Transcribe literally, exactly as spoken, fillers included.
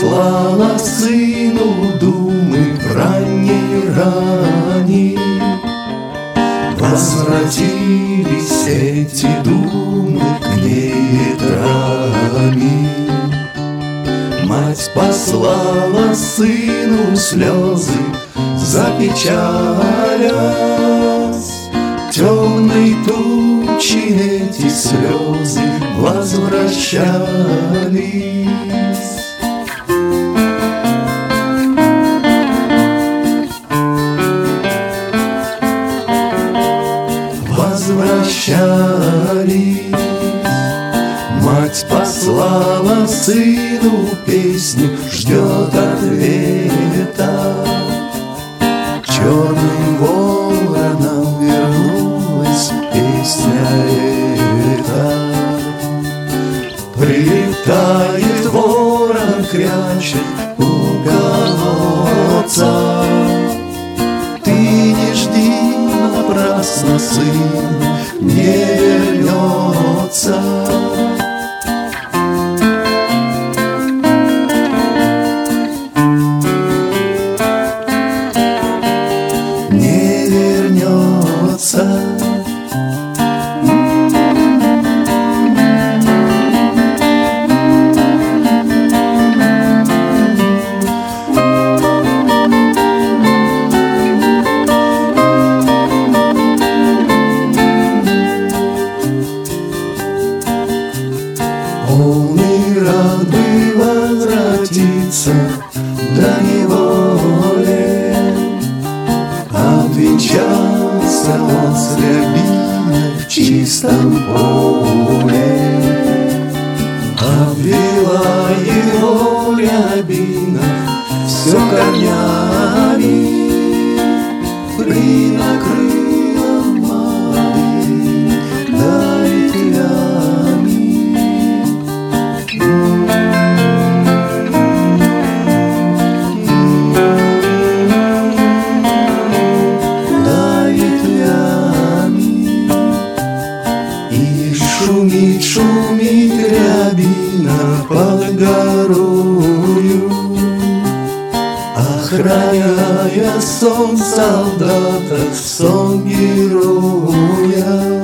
послала сыну думы в ранней рани. Возвратились эти думы к ней ветрами. Мать послала сыну слезы, запечалясь. Темной тучи эти слезы возвращались. Возвращались. Мать послала сыну песню, ждет ответа. Черным вороном вернулась песня эта. Прилетает ворон, крячет у колодца. Ты не жди напрасно, сын не вернется. Не вернется. Он и рад бы возвратиться до неволи. Обвенчался он с рябиной в чистом поле. Обвела его рябина все корнями, принакрыла молодыми да ветвями. Шумит, шумит рябина под горою, охраняя сон солдата, сон героя.